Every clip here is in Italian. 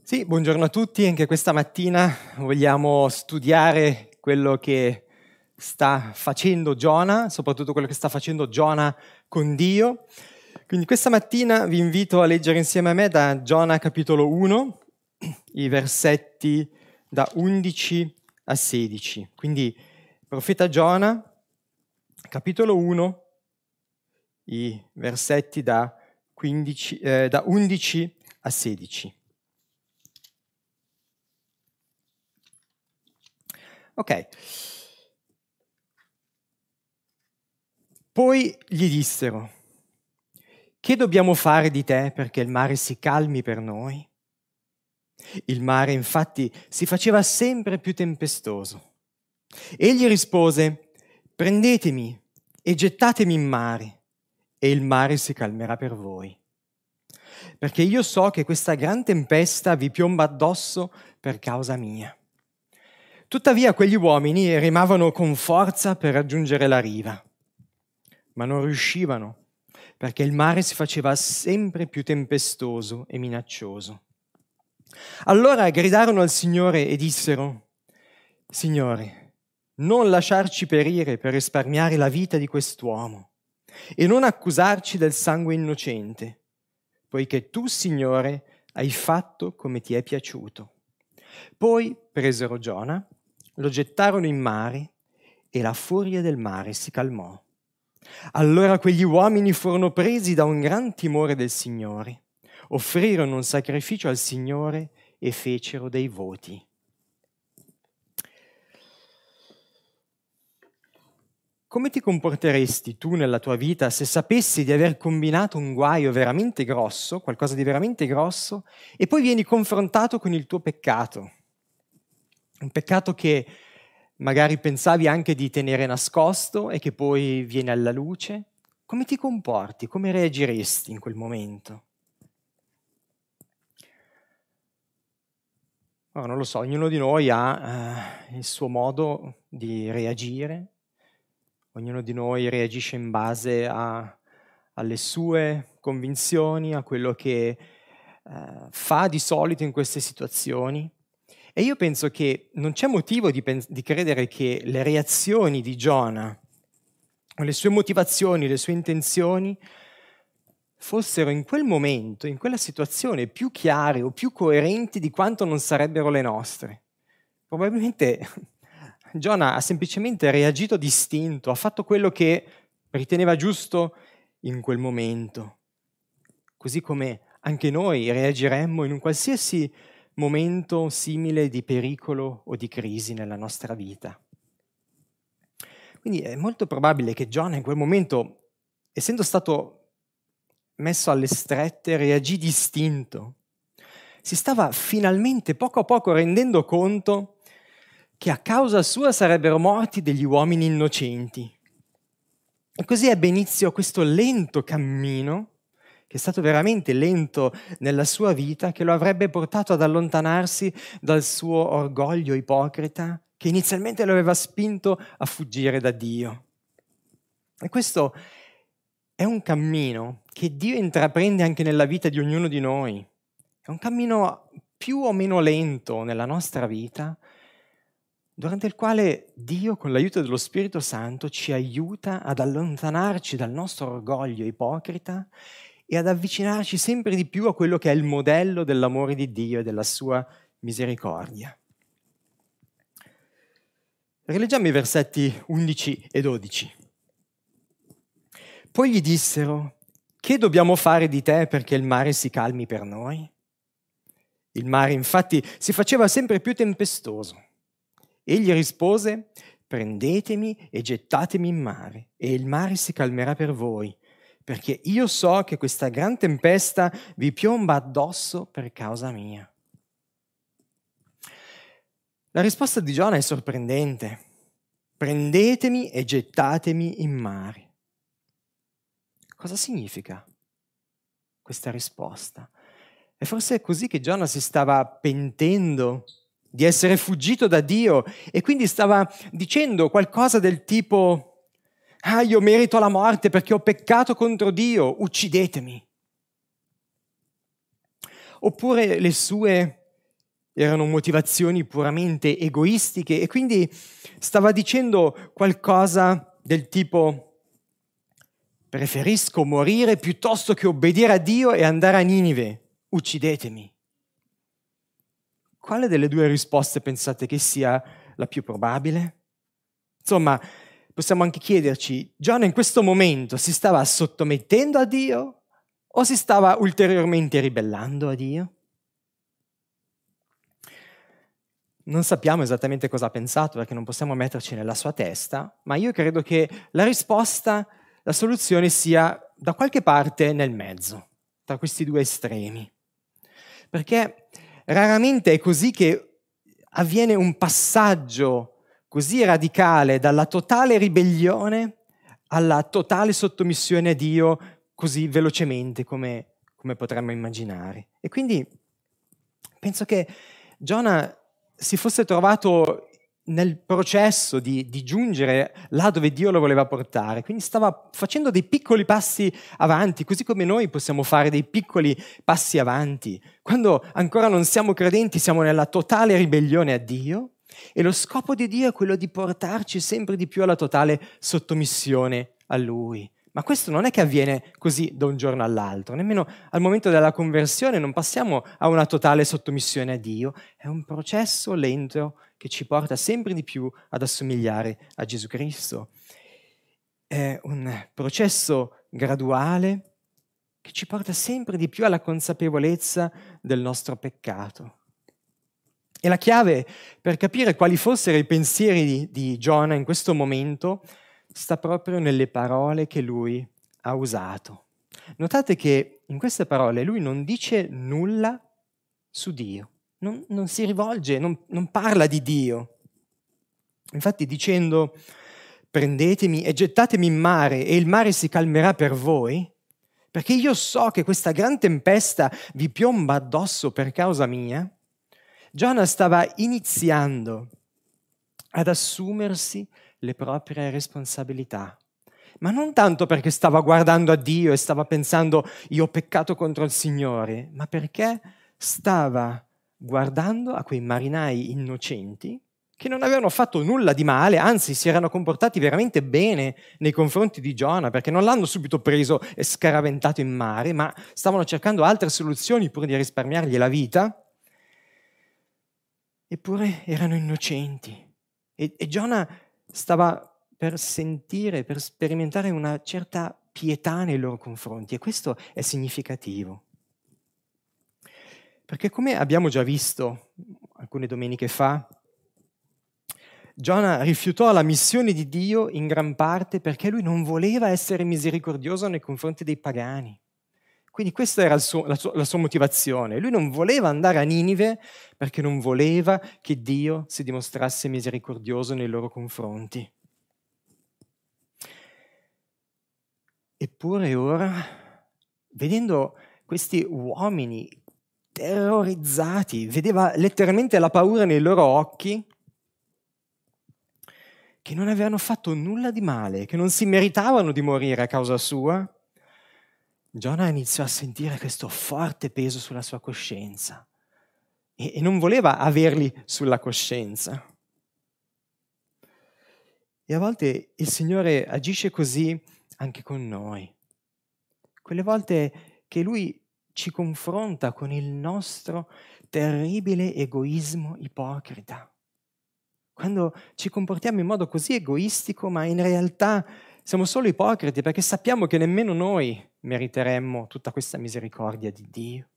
Sì, buongiorno a tutti. Anche questa mattina vogliamo studiare quello che sta facendo Giona, soprattutto quello che sta facendo Giona con Dio. Quindi questa mattina vi invito a leggere insieme a me da Giona capitolo 1, i versetti da 11 a 16. Quindi profeta Giona, capitolo 1, i versetti da 11 a 16. Ok. Poi gli dissero: che dobbiamo fare di te perché il mare si calmi per noi? Il mare infatti si faceva sempre più tempestoso. Egli rispose: prendetemi e gettatemi in mare, e il mare si calmerà per voi. Perché io so che questa gran tempesta vi piomba addosso per causa mia. Tuttavia quegli uomini remavano con forza per raggiungere la riva, ma non riuscivano, perché il mare si faceva sempre più tempestoso e minaccioso. Allora gridarono al Signore e dissero: Signore, non lasciarci perire per risparmiare la vita di quest'uomo e non accusarci del sangue innocente, poiché tu, Signore, hai fatto come ti è piaciuto. Poi presero Giona, lo gettarono in mare e la furia del mare si calmò. Allora quegli uomini furono presi da un gran timore del Signore, offrirono un sacrificio al Signore e fecero dei voti. Come ti comporteresti tu nella tua vita se sapessi di aver combinato un guaio veramente grosso, qualcosa di veramente grosso, e poi vieni confrontato con il tuo peccato? Un peccato che magari pensavi anche di tenere nascosto e che poi viene alla luce. Come ti comporti? Come reagiresti in quel momento? Ora, non lo so, ognuno di noi ha il suo modo di reagire, ognuno di noi reagisce in base alle sue convinzioni, a quello che fa di solito in queste situazioni. E io penso che non c'è motivo di credere che le reazioni di Giona, le sue motivazioni, le sue intenzioni, fossero in quel momento, in quella situazione, più chiare o più coerenti di quanto non sarebbero le nostre. Probabilmente Giona ha semplicemente reagito distinto, ha fatto quello che riteneva giusto in quel momento, così come anche noi reagiremmo in un qualsiasi momento simile di pericolo o di crisi nella nostra vita. Quindi è molto probabile che Giona in quel momento, essendo stato messo alle strette, reagì distinto. Si stava finalmente poco a poco rendendo conto che a causa sua sarebbero morti degli uomini innocenti. E così ebbe inizio questo lento cammino, che è stato veramente lento nella sua vita, che lo avrebbe portato ad allontanarsi dal suo orgoglio ipocrita, che inizialmente lo aveva spinto a fuggire da Dio. E questo è un cammino che Dio intraprende anche nella vita di ognuno di noi. È un cammino più o meno lento nella nostra vita, durante il quale Dio, con l'aiuto dello Spirito Santo, ci aiuta ad allontanarci dal nostro orgoglio ipocrita e ad avvicinarci sempre di più a quello che è il modello dell'amore di Dio e della sua misericordia. Rileggiamo i versetti 11 e 12. Poi gli dissero: che dobbiamo fare di te perché il mare si calmi per noi? Il mare infatti si faceva sempre più tempestoso. Egli rispose: prendetemi e gettatemi in mare, e il mare si calmerà per voi, perché io so che questa gran tempesta vi piomba addosso per causa mia. La risposta di Giona è sorprendente. Prendetemi e gettatemi in mare. Cosa significa questa risposta? E forse è così che Giona si stava pentendo di essere fuggito da Dio e quindi stava dicendo qualcosa del tipo: ah, io merito la morte perché ho peccato contro Dio, uccidetemi. Oppure le sue erano motivazioni puramente egoistiche e quindi stava dicendo qualcosa del tipo: preferisco morire piuttosto che obbedire a Dio e andare a Ninive, uccidetemi. Quale delle due risposte pensate che sia la più probabile? Insomma, possiamo anche chiederci, Giona in questo momento si stava sottomettendo a Dio o si stava ulteriormente ribellando a Dio? Non sappiamo esattamente cosa ha pensato perché non possiamo metterci nella sua testa, ma io credo che la risposta, la soluzione sia da qualche parte nel mezzo, tra questi due estremi. Perché raramente è così che avviene un passaggio così radicale dalla totale ribellione alla totale sottomissione a Dio così velocemente come potremmo immaginare. E quindi penso che Giona si fosse trovato nel processo di giungere là dove Dio lo voleva portare, quindi stava facendo dei piccoli passi avanti, così come noi possiamo fare dei piccoli passi avanti. Quando ancora non siamo credenti siamo nella totale ribellione a Dio e lo scopo di Dio è quello di portarci sempre di più alla totale sottomissione a Lui. Ma questo non è che avviene così da un giorno all'altro, nemmeno al momento della conversione non passiamo a una totale sottomissione a Dio, è un processo lento che ci porta sempre di più ad assomigliare a Gesù Cristo. È un processo graduale che ci porta sempre di più alla consapevolezza del nostro peccato. E la chiave per capire quali fossero i pensieri di Giona in questo momento sta proprio nelle parole che lui ha usato. Notate che in queste parole lui non dice nulla su Dio, non si rivolge, non parla di Dio. Infatti dicendo prendetemi e gettatemi in mare e il mare si calmerà per voi, perché io so che questa gran tempesta vi piomba addosso per causa mia, Giona stava iniziando ad assumersi le proprie responsabilità, ma non tanto perché stava guardando a Dio e stava pensando io ho peccato contro il Signore, ma perché stava guardando a quei marinai innocenti che non avevano fatto nulla di male, anzi si erano comportati veramente bene nei confronti di Giona, perché non l'hanno subito preso e scaraventato in mare, ma stavano cercando altre soluzioni pur di risparmiargli la vita. Eppure erano innocenti. E Giona stava per sentire, per sperimentare una certa pietà nei loro confronti, e questo è significativo. Perché come abbiamo già visto alcune domeniche fa, Giona rifiutò la missione di Dio in gran parte perché lui non voleva essere misericordioso nei confronti dei pagani. Quindi questa era la sua motivazione. Lui non voleva andare a Ninive perché non voleva che Dio si dimostrasse misericordioso nei loro confronti. Eppure ora, vedendo questi uomini terrorizzati, vedeva letteralmente la paura nei loro occhi, che non avevano fatto nulla di male, che non si meritavano di morire a causa sua, Giona iniziò a sentire questo forte peso sulla sua coscienza e non voleva averli sulla coscienza. E a volte il Signore agisce così anche con noi. Quelle volte che Lui ci confronta con il nostro terribile egoismo ipocrita. Quando ci comportiamo in modo così egoistico, ma in realtà siamo solo ipocriti perché sappiamo che nemmeno noi meriteremmo tutta questa misericordia di Dio.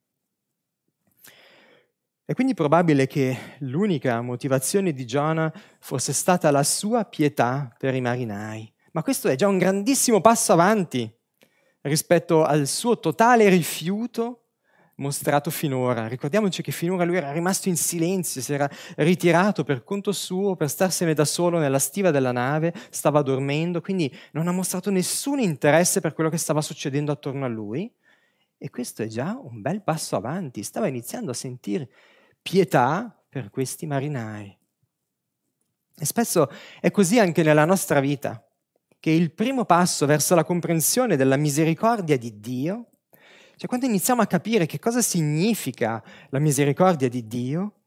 È quindi probabile che l'unica motivazione di Giona fosse stata la sua pietà per i marinai. Ma questo è già un grandissimo passo avanti rispetto al suo totale rifiuto mostrato finora. Ricordiamoci che finora lui era rimasto in silenzio, si era ritirato per conto suo, per starsene da solo nella stiva della nave, stava dormendo, quindi non ha mostrato nessun interesse per quello che stava succedendo attorno a lui. E questo è già un bel passo avanti, stava iniziando a sentire pietà per questi marinai. E spesso è così anche nella nostra vita, che il primo passo verso la comprensione della misericordia di Dio, cioè quando iniziamo a capire che cosa significa la misericordia di Dio,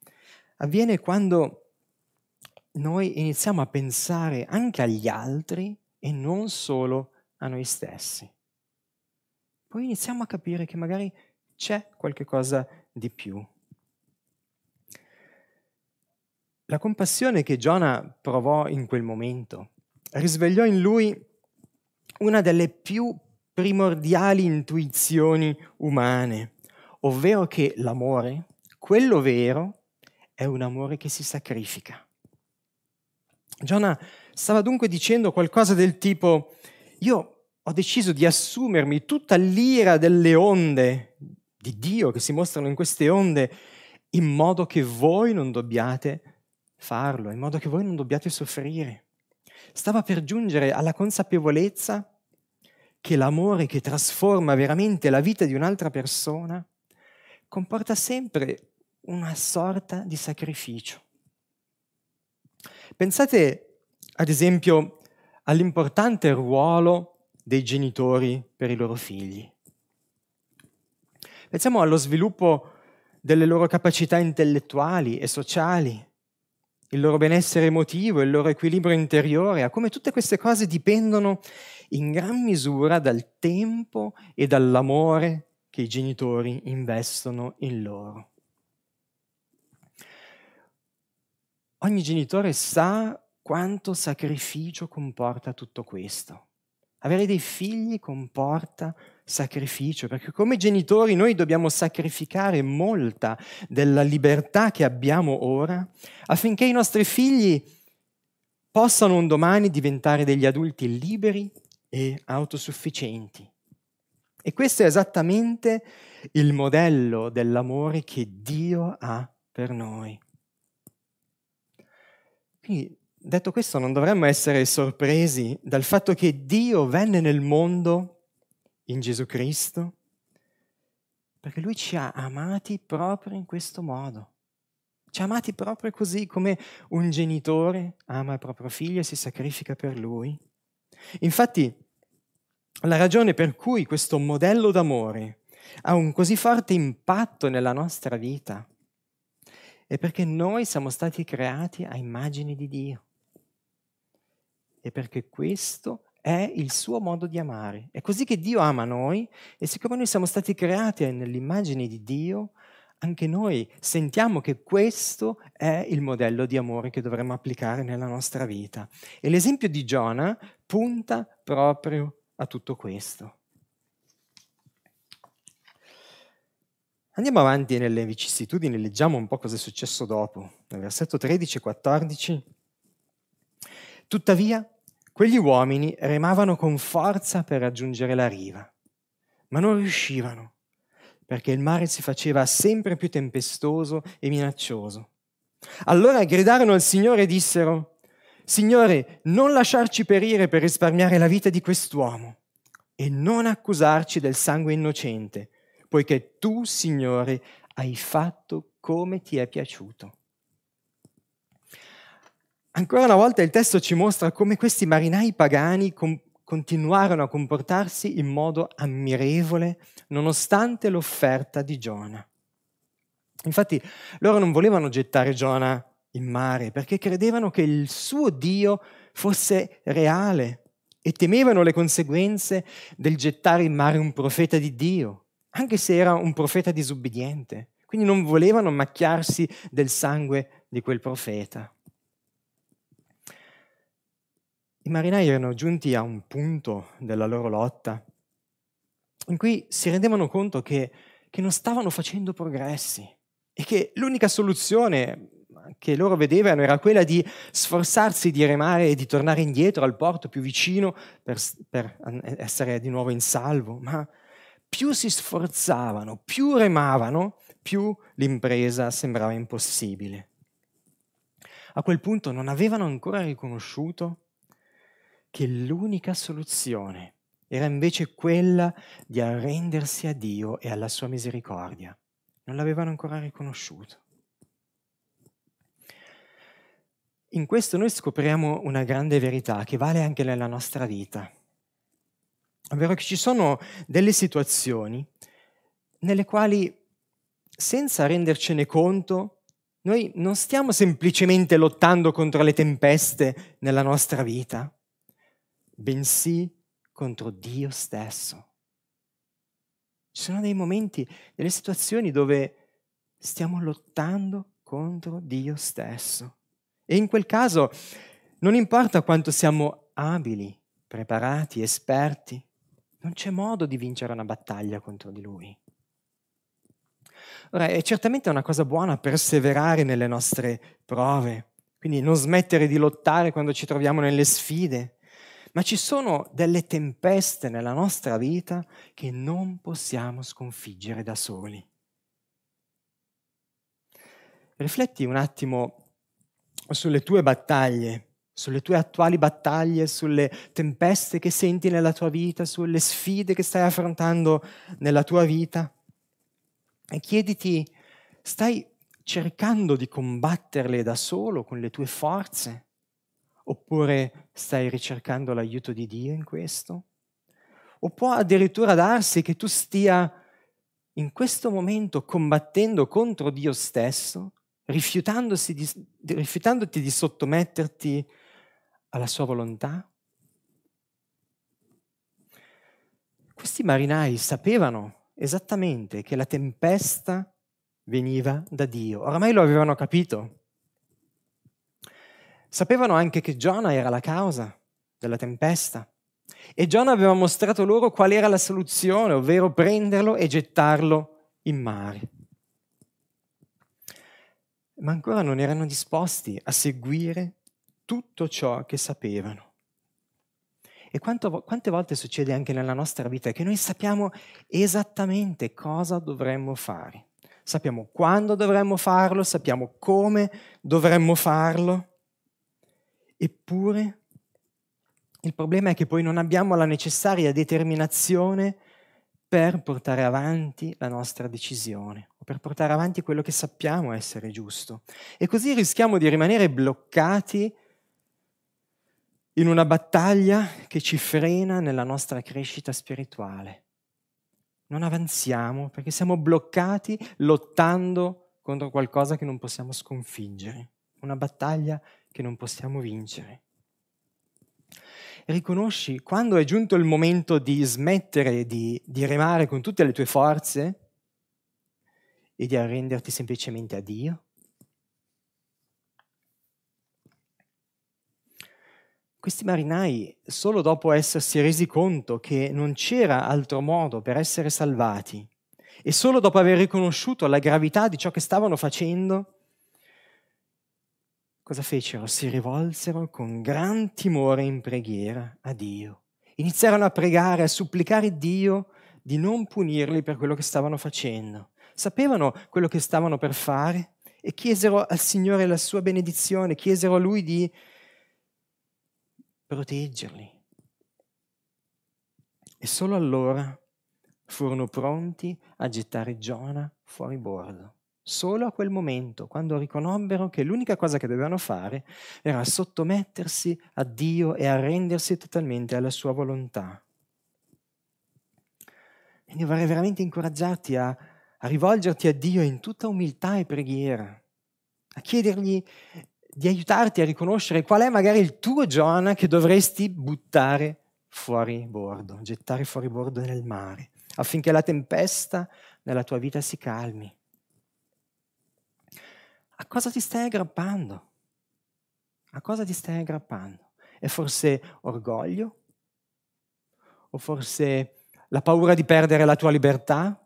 avviene quando noi iniziamo a pensare anche agli altri e non solo a noi stessi. Poi iniziamo a capire che magari c'è qualche cosa di più. La compassione che Giona provò in quel momento risvegliò in lui una delle più primordiali intuizioni umane, ovvero che l'amore, quello vero, è un amore che si sacrifica. Giona stava dunque dicendo qualcosa del tipo: io ho deciso di assumermi tutta l'ira delle onde di Dio che si mostrano in queste onde, in modo che voi non dobbiate farlo, in modo che voi non dobbiate soffrire. Stava per giungere alla consapevolezza che l'amore che trasforma veramente la vita di un'altra persona comporta sempre una sorta di sacrificio. Pensate, ad esempio, all'importante ruolo dei genitori per i loro figli. Pensiamo allo sviluppo delle loro capacità intellettuali e sociali, il loro benessere emotivo, il loro equilibrio interiore, a come tutte queste cose dipendono in gran misura dal tempo e dall'amore che i genitori investono in loro. Ogni genitore sa quanto sacrificio comporta tutto questo. Avere dei figli comporta sacrificio, perché come genitori noi dobbiamo sacrificare molta della libertà che abbiamo ora affinché i nostri figli possano un domani diventare degli adulti liberi e autosufficienti. E questo è esattamente il modello dell'amore che Dio ha per noi. Quindi, detto questo, non dovremmo essere sorpresi dal fatto che Dio venne nel mondo in Gesù Cristo, perché Lui ci ha amati proprio in questo modo. Ci ha amati proprio così, come un genitore ama il proprio figlio e si sacrifica per lui. Infatti, la ragione per cui questo modello d'amore ha un così forte impatto nella nostra vita è perché noi siamo stati creati a immagine di Dio. E perché questo è il suo modo di amare. È così che Dio ama noi, e siccome noi siamo stati creati nell'immagine di Dio, anche noi sentiamo che questo è il modello di amore che dovremmo applicare nella nostra vita. E l'esempio di Giona punta proprio a tutto questo. Andiamo avanti nelle vicissitudini, leggiamo un po' cosa è successo dopo. Nel versetto 13 e 14. Tuttavia, quegli uomini remavano con forza per raggiungere la riva, ma non riuscivano, perché il mare si faceva sempre più tempestoso e minaccioso. Allora gridarono al Signore e dissero: Signore, non lasciarci perire per risparmiare la vita di quest'uomo e non accusarci del sangue innocente, poiché tu, Signore, hai fatto come ti è piaciuto. Ancora una volta il testo ci mostra come questi marinai pagani continuarono a comportarsi in modo ammirevole nonostante l'offerta di Giona. Infatti loro non volevano gettare Giona in mare perché credevano che il suo Dio fosse reale e temevano le conseguenze del gettare in mare un profeta di Dio, anche se era un profeta disubbidiente. Quindi non volevano macchiarsi del sangue di quel profeta. I marinai erano giunti a un punto della loro lotta in cui si rendevano conto che non stavano facendo progressi e che l'unica soluzione che loro vedevano era quella di sforzarsi di remare e di tornare indietro al porto più vicino per essere di nuovo in salvo. Ma più si sforzavano, più remavano, più l'impresa sembrava impossibile. A quel punto non avevano ancora riconosciuto che l'unica soluzione era invece quella di arrendersi a Dio e alla sua misericordia. Non l'avevano ancora riconosciuto. In questo noi scopriamo una grande verità che vale anche nella nostra vita, ovvero che ci sono delle situazioni nelle quali, senza rendercene conto, Noi non stiamo semplicemente lottando contro le tempeste nella nostra vita, bensì contro Dio stesso. Ci sono dei momenti, delle situazioni dove stiamo lottando contro Dio stesso. E in quel caso non importa quanto siamo abili, preparati, esperti, non c'è modo di vincere una battaglia contro di Lui. Ora, è certamente una cosa buona perseverare nelle nostre prove, quindi non smettere di lottare quando ci troviamo nelle sfide, ma ci sono delle tempeste nella nostra vita che non possiamo sconfiggere da soli. Rifletti un attimo sulle tue battaglie, sulle tue attuali battaglie, sulle tempeste che senti nella tua vita, sulle sfide che stai affrontando nella tua vita e chiediti, stai cercando di combatterle da solo con le tue forze? Oppure stai ricercando l'aiuto di Dio in questo? O può addirittura darsi che tu stia in questo momento combattendo contro Dio stesso, rifiutandoti di sottometterti alla sua volontà? Questi marinai sapevano esattamente che la tempesta veniva da Dio, oramai lo avevano capito. Sapevano anche che Giona era la causa della tempesta e Giona aveva mostrato loro qual era la soluzione, ovvero prenderlo e gettarlo in mare. Ma ancora non erano disposti a seguire tutto ciò che sapevano. E quante volte succede anche nella nostra vita che noi sappiamo esattamente cosa dovremmo fare. Sappiamo quando dovremmo farlo, sappiamo come dovremmo farlo. Eppure il problema è che poi non abbiamo la necessaria determinazione per portare avanti la nostra decisione o per portare avanti quello che sappiamo essere giusto. E così rischiamo di rimanere bloccati in una battaglia che ci frena nella nostra crescita spirituale. Non avanziamo perché siamo bloccati lottando contro qualcosa che non possiamo sconfiggere, una battaglia che non possiamo vincere. Riconosci quando è giunto il momento di smettere di remare con tutte le tue forze e di arrenderti semplicemente a Dio? Questi marinai, solo dopo essersi resi conto che non c'era altro modo per essere salvati e solo dopo aver riconosciuto la gravità di ciò che stavano facendo, cosa fecero? Si rivolsero con gran timore in preghiera a Dio. Iniziarono a pregare, a supplicare Dio di non punirli per quello che stavano facendo. Sapevano quello che stavano per fare e chiesero al Signore la sua benedizione, chiesero a Lui di proteggerli. E solo allora furono pronti a gettare Giona fuori bordo. Solo a quel momento, quando riconobbero che l'unica cosa che dovevano fare era sottomettersi a Dio e arrendersi totalmente alla sua volontà. Quindi vorrei veramente incoraggiarti a rivolgerti a Dio in tutta umiltà e preghiera, a chiedergli di aiutarti a riconoscere qual è magari il tuo Giona che dovresti buttare fuori bordo, gettare fuori bordo nel mare, affinché la tempesta nella tua vita si calmi. A cosa ti stai aggrappando? A cosa ti stai aggrappando? È forse orgoglio? O forse la paura di perdere la tua libertà?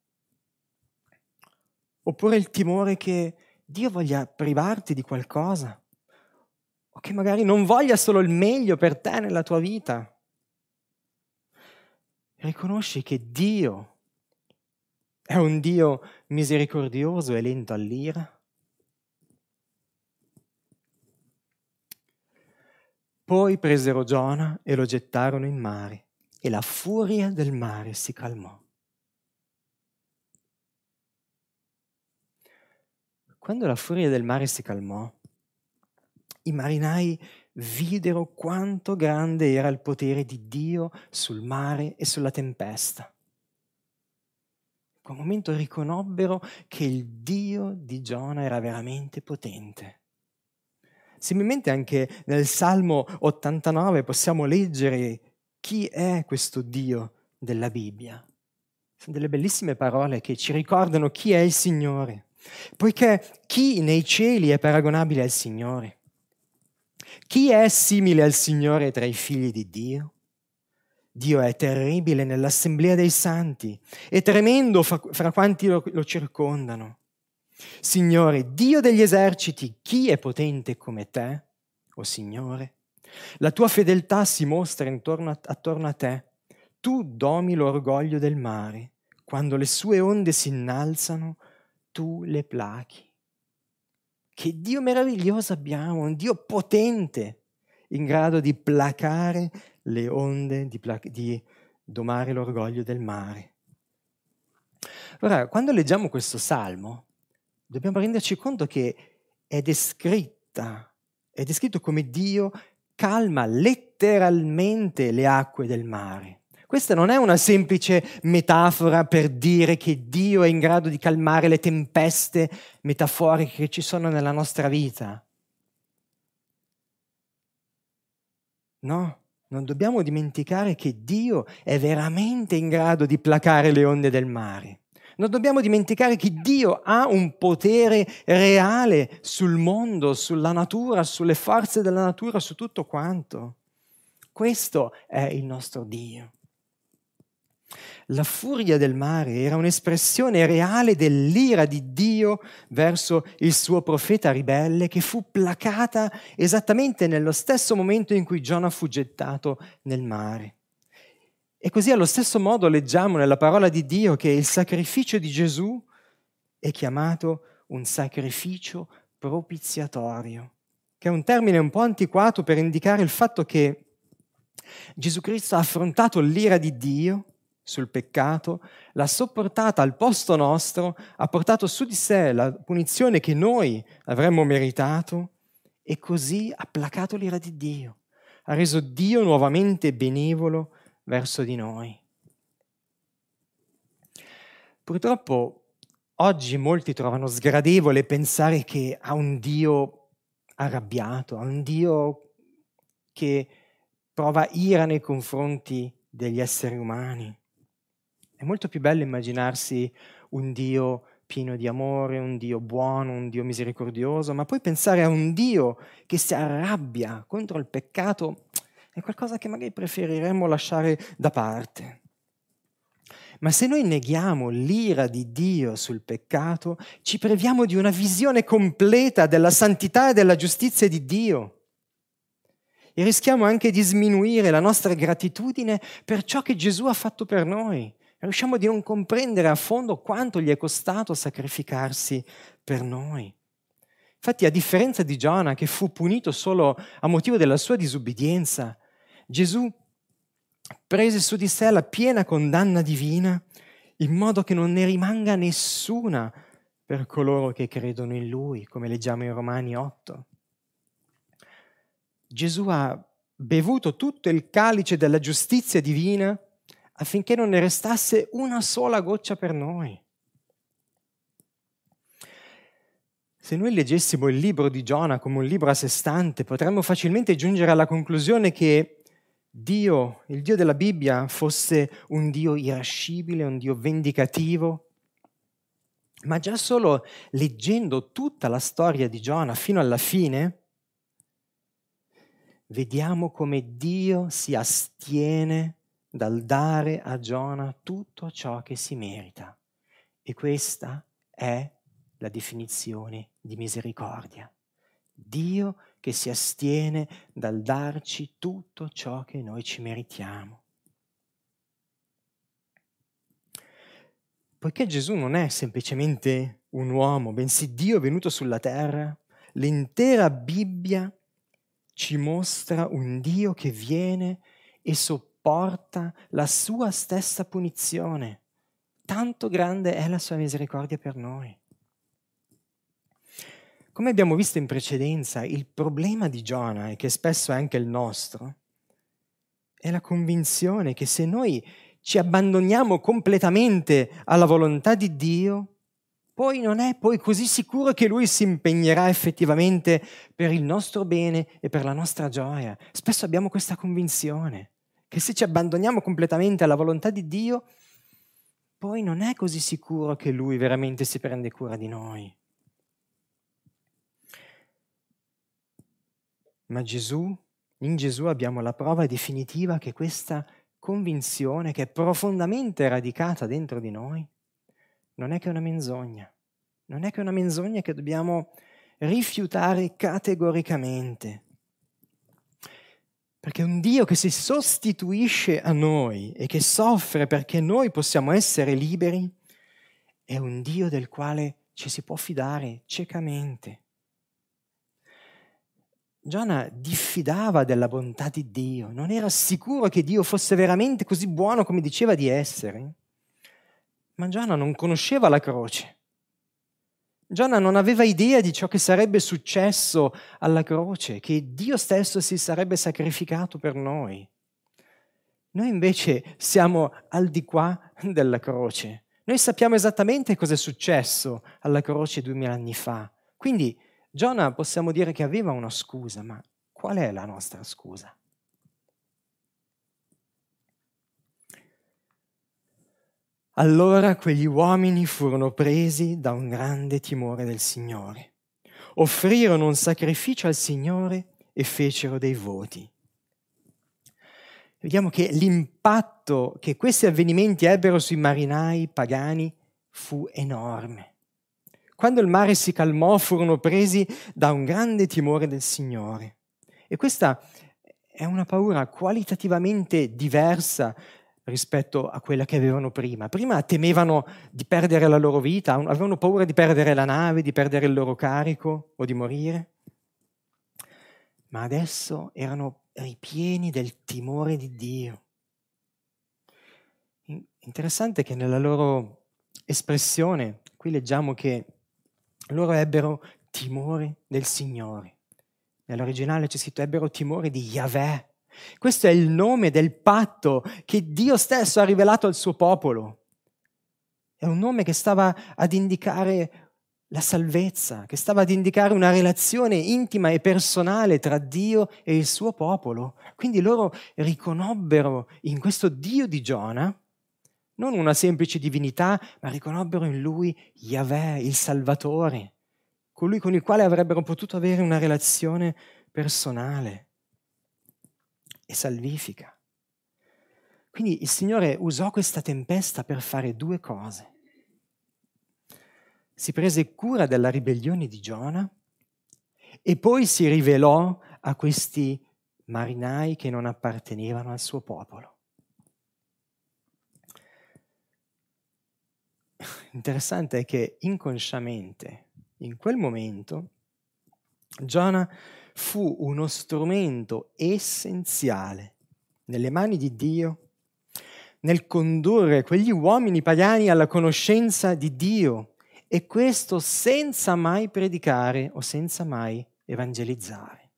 Oppure il timore che Dio voglia privarti di qualcosa? O che magari non voglia solo il meglio per te nella tua vita? Riconosci che Dio è un Dio misericordioso e lento all'ira? Poi presero Giona e lo gettarono in mare, e la furia del mare si calmò. Quando la furia del mare si calmò, i marinai videro quanto grande era il potere di Dio sul mare e sulla tempesta. quel momento riconobbero che il Dio di Giona era veramente potente. Similmente anche nel Salmo 89 possiamo leggere chi è questo Dio della Bibbia. Sono delle bellissime parole che ci ricordano chi è il Signore, poiché chi nei cieli è paragonabile al Signore? Chi è simile al Signore tra i figli di Dio? Dio è terribile nell'assemblea dei santi e tremendo fra quanti lo circondano. Signore, Dio degli eserciti, chi è potente come te, o Signore? La tua fedeltà si mostra attorno a te. Tu domi l'orgoglio del mare. Quando le sue onde si innalzano, tu le plachi. Che Dio meraviglioso abbiamo, un Dio potente, in grado di placare le onde, di domare l'orgoglio del mare. Ora, quando leggiamo questo salmo, dobbiamo renderci conto che è descritto come Dio calma letteralmente le acque del mare. Questa non è una semplice metafora per dire che Dio è in grado di calmare le tempeste metaforiche che ci sono nella nostra vita. No, non dobbiamo dimenticare che Dio è veramente in grado di placare le onde del mare. Non dobbiamo dimenticare che Dio ha un potere reale sul mondo, sulla natura, sulle forze della natura, su tutto quanto. Questo è il nostro Dio. La furia del mare era un'espressione reale dell'ira di Dio verso il suo profeta ribelle, che fu placata esattamente nello stesso momento in cui Giona fu gettato nel mare. E così allo stesso modo leggiamo nella parola di Dio che il sacrificio di Gesù è chiamato un sacrificio propiziatorio, che è un termine un po' antiquato per indicare il fatto che Gesù Cristo ha affrontato l'ira di Dio sul peccato, l'ha sopportata al posto nostro, ha portato su di sé la punizione che noi avremmo meritato e così ha placato l'ira di Dio, ha reso Dio nuovamente benevolo verso di noi. Purtroppo oggi molti trovano sgradevole pensare che a un Dio arrabbiato, a un Dio che prova ira nei confronti degli esseri umani. È molto più bello immaginarsi un Dio pieno di amore, un Dio buono, un Dio misericordioso, ma poi pensare a un Dio che si arrabbia contro il peccato è qualcosa che magari preferiremmo lasciare da parte. Ma se noi neghiamo l'ira di Dio sul peccato, ci priviamo di una visione completa della santità e della giustizia di Dio. E rischiamo anche di sminuire la nostra gratitudine per ciò che Gesù ha fatto per noi. Riusciamo di non comprendere a fondo quanto gli è costato sacrificarsi per noi. Infatti, a differenza di Giona, che fu punito solo a motivo della sua disubbidienza, Gesù prese su di sé la piena condanna divina in modo che non ne rimanga nessuna per coloro che credono in Lui, come leggiamo in Romani 8. Gesù ha bevuto tutto il calice della giustizia divina affinché non ne restasse una sola goccia per noi. Se noi leggessimo il libro di Giona come un libro a sé stante, potremmo facilmente giungere alla conclusione che Dio, il Dio della Bibbia, fosse un Dio irascibile, un Dio vendicativo. Ma già solo leggendo tutta la storia di Giona fino alla fine, vediamo come Dio si astiene dal dare a Giona tutto ciò che si merita. E questa è la definizione di misericordia. Dio che si astiene dal darci tutto ciò che noi ci meritiamo. Poiché Gesù non è semplicemente un uomo, bensì Dio venuto sulla terra, l'intera Bibbia ci mostra un Dio che viene e sopporta la sua stessa punizione. Tanto grande è la sua misericordia per noi. Come abbiamo visto in precedenza, il problema di Giona, e che spesso è anche il nostro, è la convinzione che se noi ci abbandoniamo completamente alla volontà di Dio, poi non è poi così sicuro che Lui si impegnerà effettivamente per il nostro bene e per la nostra gioia. Spesso abbiamo questa convinzione che se ci abbandoniamo completamente alla volontà di Dio, poi non è così sicuro che Lui veramente si prende cura di noi. Ma in Gesù abbiamo la prova definitiva che questa convinzione, che è profondamente radicata dentro di noi, non è che una menzogna. Non è che una menzogna che dobbiamo rifiutare categoricamente. Perché un Dio che si sostituisce a noi e che soffre perché noi possiamo essere liberi, è un Dio del quale ci si può fidare ciecamente. Giona diffidava della bontà di Dio, non era sicuro che Dio fosse veramente così buono come diceva di essere. Ma Giona non conosceva la croce. Giona non aveva idea di ciò che sarebbe successo alla croce, che Dio stesso si sarebbe sacrificato per noi. Noi invece siamo al di qua della croce. Noi sappiamo esattamente cosa è successo alla croce 2000 anni fa. Quindi Giona possiamo dire che aveva una scusa, ma qual è la nostra scusa? Allora quegli uomini furono presi da un grande timore del Signore. Offrirono un sacrificio al Signore e fecero dei voti. Vediamo che l'impatto che questi avvenimenti ebbero sui marinai pagani fu enorme. Quando il mare si calmò, furono presi da un grande timore del Signore. E questa è una paura qualitativamente diversa rispetto a quella che avevano prima. Prima temevano di perdere la loro vita, avevano paura di perdere la nave, di perdere il loro carico o di morire. Ma adesso erano ripieni del timore di Dio. Interessante che nella loro espressione, qui leggiamo che loro ebbero timore del Signore. Nell'originale c'è scritto ebbero timore di Yahweh. Questo è il nome del patto che Dio stesso ha rivelato al suo popolo. È un nome che stava ad indicare la salvezza, che stava ad indicare una relazione intima e personale tra Dio e il suo popolo. Quindi loro riconobbero in questo Dio di Giona non una semplice divinità, ma riconobbero in lui Yahweh, il Salvatore, colui con il quale avrebbero potuto avere una relazione personale e salvifica. Quindi il Signore usò questa tempesta per fare due cose. Si prese cura della ribellione di Giona e poi si rivelò a questi marinai che non appartenevano al suo popolo. Interessante è che inconsciamente, in quel momento, Giona fu uno strumento essenziale nelle mani di Dio nel condurre quegli uomini pagani alla conoscenza di Dio, e questo senza mai predicare o senza mai evangelizzare.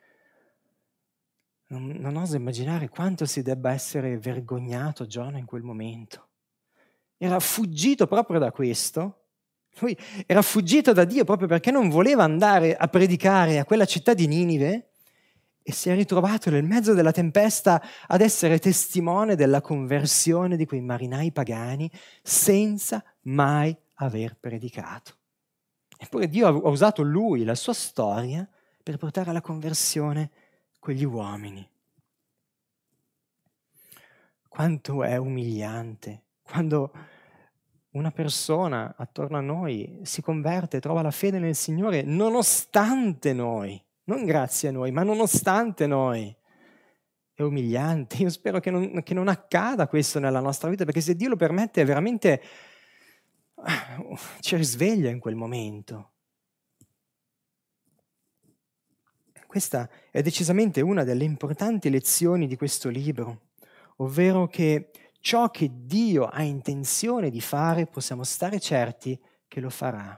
Non oso immaginare quanto si debba essere vergognato Giona in quel momento. Era fuggito proprio da questo. Lui era fuggito da Dio proprio perché non voleva andare a predicare a quella città di Ninive e si è ritrovato nel mezzo della tempesta ad essere testimone della conversione di quei marinai pagani senza mai aver predicato. Eppure Dio ha usato lui, la sua storia, per portare alla conversione quegli uomini. Quanto è umiliante quando una persona attorno a noi si converte, trova la fede nel Signore nonostante noi, non grazie a noi, ma nonostante noi. È umiliante. Io spero che non accada questo nella nostra vita, perché se Dio lo permette veramente ci risveglia in quel momento. Questa è decisamente una delle importanti lezioni di questo libro, ovvero che ciò che Dio ha intenzione di fare possiamo stare certi che lo farà.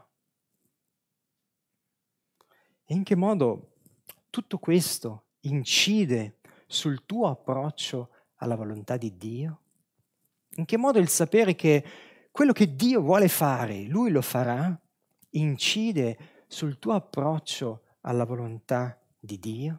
E in che modo tutto questo incide sul tuo approccio alla volontà di Dio? In che modo il sapere che quello che Dio vuole fare, Lui lo farà, incide sul tuo approccio alla volontà di Dio?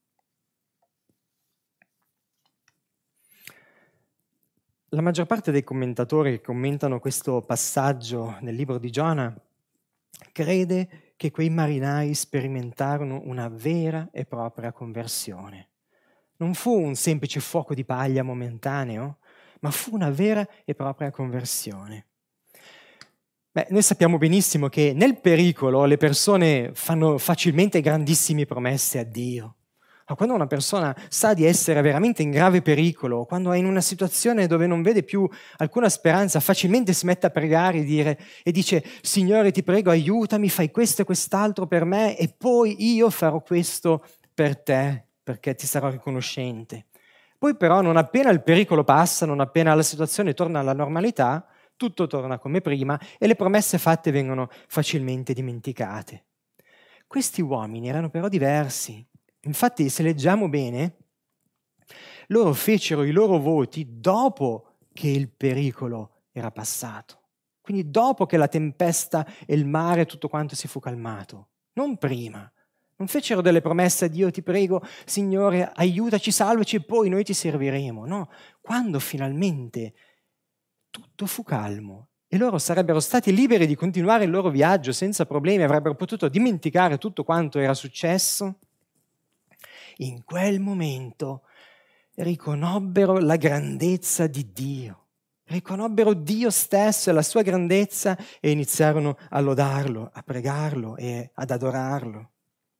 La maggior parte dei commentatori che commentano questo passaggio nel libro di Giona crede che quei marinai sperimentarono una vera e propria conversione. Non fu un semplice fuoco di paglia momentaneo, ma fu una vera e propria conversione. Noi sappiamo benissimo che nel pericolo le persone fanno facilmente grandissime promesse a Dio. Ma quando una persona sa di essere veramente in grave pericolo, quando è in una situazione dove non vede più alcuna speranza, facilmente si mette a pregare e dice: Signore, ti prego, aiutami, fai questo e quest'altro per me e poi io farò questo per te, perché ti sarò riconoscente. Poi però, non appena il pericolo passa, non appena la situazione torna alla normalità, tutto torna come prima e le promesse fatte vengono facilmente dimenticate. Questi uomini erano però diversi. Infatti, se leggiamo bene, loro fecero i loro voti dopo che il pericolo era passato. Quindi dopo che la tempesta e il mare, tutto quanto si fu calmato, non prima. Non fecero delle promesse a Dio: ti prego, Signore, aiutaci, salvaci e poi noi ti serviremo. No, quando finalmente tutto fu calmo e loro sarebbero stati liberi di continuare il loro viaggio senza problemi, avrebbero potuto dimenticare tutto quanto era successo, in quel momento riconobbero la grandezza di Dio, riconobbero Dio stesso e la sua grandezza e iniziarono a lodarlo, a pregarlo e ad adorarlo.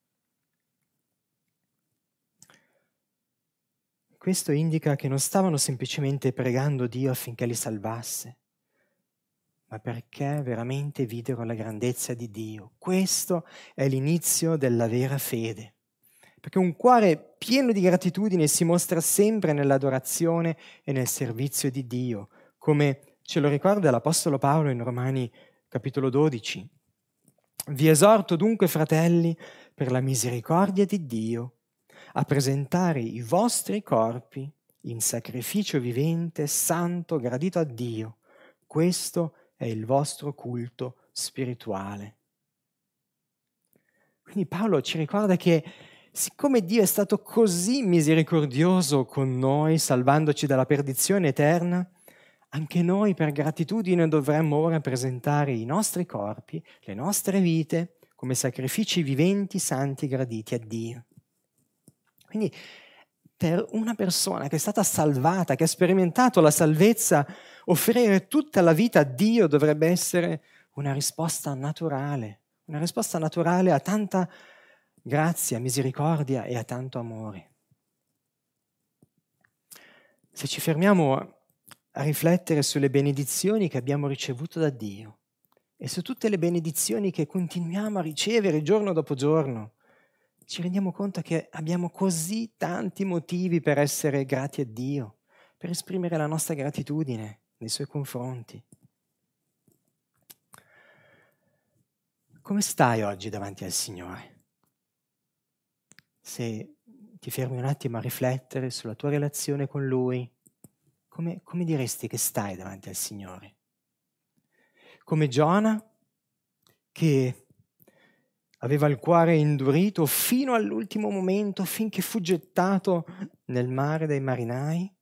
Questo indica che non stavano semplicemente pregando Dio affinché li salvasse, ma perché veramente videro la grandezza di Dio. Questo è l'inizio della vera fede, perché un cuore pieno di gratitudine si mostra sempre nell'adorazione e nel servizio di Dio, come ce lo ricorda l'Apostolo Paolo in Romani capitolo 12. Vi esorto dunque, fratelli, per la misericordia di Dio, a presentare i vostri corpi in sacrificio vivente, santo, gradito a Dio. Questo è il vostro culto spirituale. Quindi Paolo ci ricorda che siccome Dio è stato così misericordioso con noi, salvandoci dalla perdizione eterna, anche noi per gratitudine dovremmo ora presentare i nostri corpi, le nostre vite, come sacrifici viventi, santi, graditi a Dio. Quindi per una persona che è stata salvata, che ha sperimentato la salvezza, offrire tutta la vita a Dio dovrebbe essere una risposta naturale a tanta grazia, misericordia e a tanto amore. Se ci fermiamo a riflettere sulle benedizioni che abbiamo ricevuto da Dio e su tutte le benedizioni che continuiamo a ricevere giorno dopo giorno, ci rendiamo conto che abbiamo così tanti motivi per essere grati a Dio, per esprimere la nostra gratitudine nei Suoi confronti. Come stai oggi davanti al Signore? Se ti fermi un attimo a riflettere sulla tua relazione con Lui, come diresti che stai davanti al Signore? Come Giona, che aveva il cuore indurito fino all'ultimo momento, finché fu gettato nel mare dai marinai?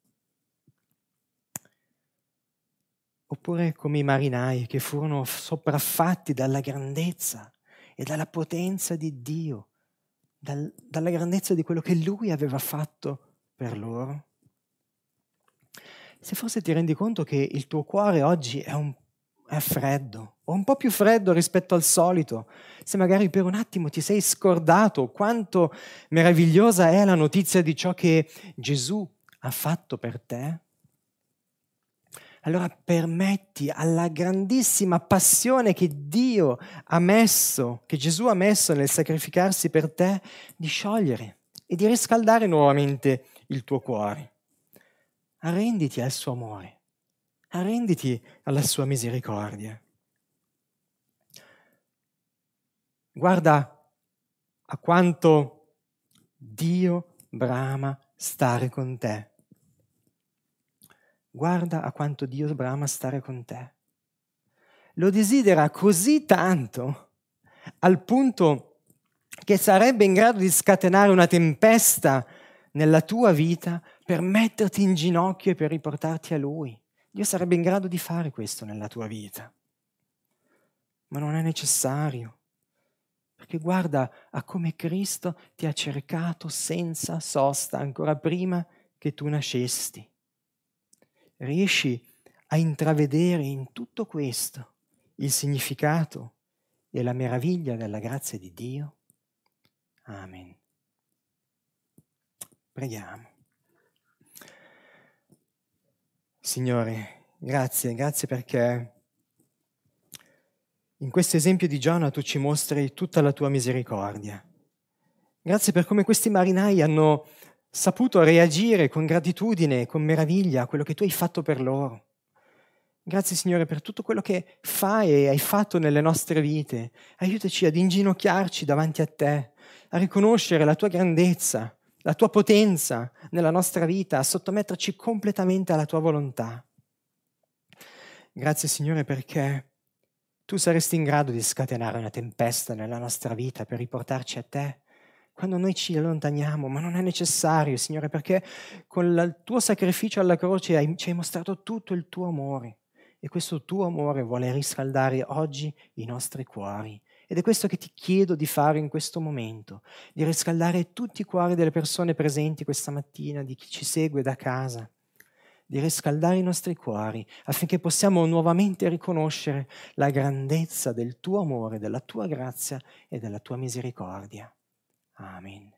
Oppure come i marinai che furono sopraffatti dalla grandezza e dalla potenza di Dio, dalla grandezza di quello che Lui aveva fatto per loro? Se forse ti rendi conto che il tuo cuore oggi è freddo, o un po' più freddo rispetto al solito, se magari per un attimo ti sei scordato quanto meravigliosa è la notizia di ciò che Gesù ha fatto per te, allora permetti alla grandissima passione che Dio ha messo, che Gesù ha messo nel sacrificarsi per te, di sciogliere e di riscaldare nuovamente il tuo cuore. Arrenditi al suo amore, arrenditi alla sua misericordia. Guarda a quanto Dio brama stare con te. guarda a quanto Dio brama stare con te. Lo desidera così tanto, al punto che sarebbe in grado di scatenare una tempesta nella tua vita per metterti in ginocchio e per riportarti a Lui. Dio sarebbe in grado di fare questo nella tua vita. Ma non è necessario, perché guarda a come Cristo ti ha cercato senza sosta ancora prima che tu nascesti. Riesci a intravedere in tutto questo il significato e la meraviglia della grazia di Dio? Amen. Preghiamo. Signore, grazie perché in questo esempio di Giona tu ci mostri tutta la tua misericordia. Grazie per come questi marinai hanno saputo reagire con gratitudine, con meraviglia a quello che tu hai fatto per loro. Grazie Signore per tutto quello che fai e hai fatto nelle nostre vite. Aiutaci ad inginocchiarci davanti a te, a riconoscere la tua grandezza, la tua potenza nella nostra vita, a sottometterci completamente alla tua volontà. Grazie Signore perché tu saresti in grado di scatenare una tempesta nella nostra vita per riportarci a te quando noi ci allontaniamo, ma non è necessario, Signore, perché con il tuo sacrificio alla croce ci hai mostrato tutto il tuo amore e questo tuo amore vuole riscaldare oggi i nostri cuori. Ed è questo che ti chiedo di fare in questo momento, di riscaldare tutti i cuori delle persone presenti questa mattina, di chi ci segue da casa, di riscaldare i nostri cuori affinché possiamo nuovamente riconoscere la grandezza del tuo amore, della tua grazia e della tua misericordia. Amen.